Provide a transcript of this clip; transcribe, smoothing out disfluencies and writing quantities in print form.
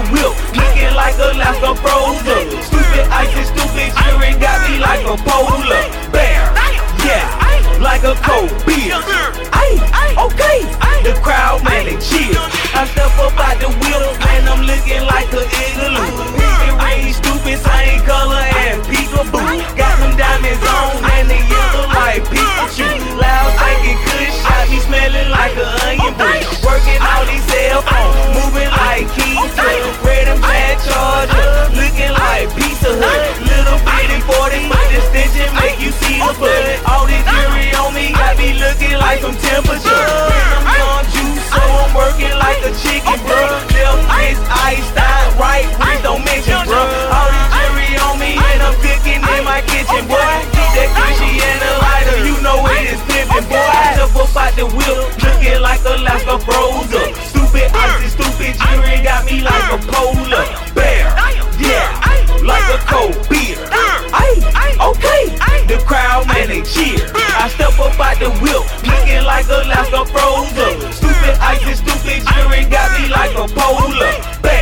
whip, looking like Alaska frozen. Stupid ice and stupid jury got me like a polar bear. Yeah, like a cold beer. Okay, the crowd man they cheer. I step up out the wheel and I'm looking like a igloo. It rain stupid, same color and peekaboo. Got some diamonds on and they yellow like Pikachu. Loud thinking good shot me smelling like an onion bush. Working all these cell phones, moving like keys. Red and black charger, looking like Pizza Hut. Little bitty 40-foot extension make you see the blood. All this jewelry on me got me looking like some temperature. I'm young juice, so I'm working like a chicken, bro. Left wrist iced out, right wrist don't mention, bro. All this jewelry on me and I'm cooking in my kitchen, boy. Keep that cushy and a lighter, you know it is pimpin', boy. I step up out the wheel, looking like Alaska frozen. Stupid icy, stupid jewelry got me like a polar bear. Yeah, like a cold beer. Okay, the crowd man they cheer. I step up out the whip, looking like Alaska frozen. Stupid ice and stupid jewelry got me like a polar bear.